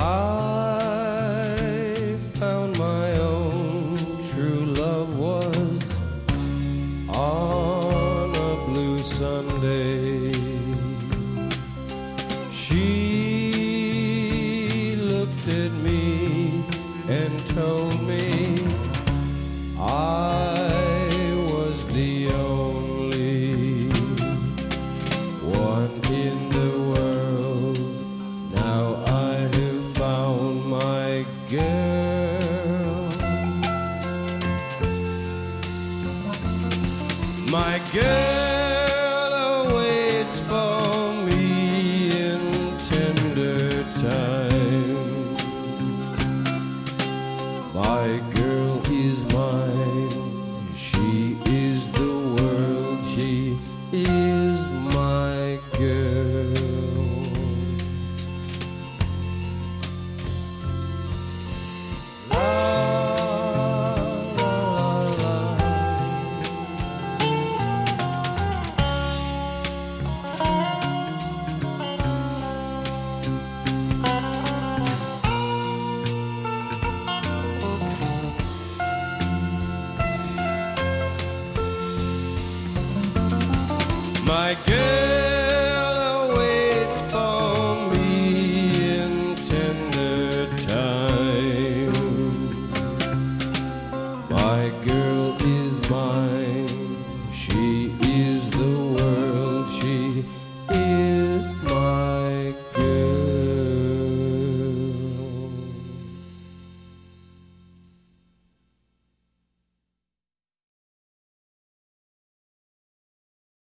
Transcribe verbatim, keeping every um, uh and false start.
I found my own true love was on a blue Sunday. She looked at me and told me I was the only one in the world. Now I have found my girl. My girl awaits for me in tender time. My girl is mine. She is the world. She is my girl. My girl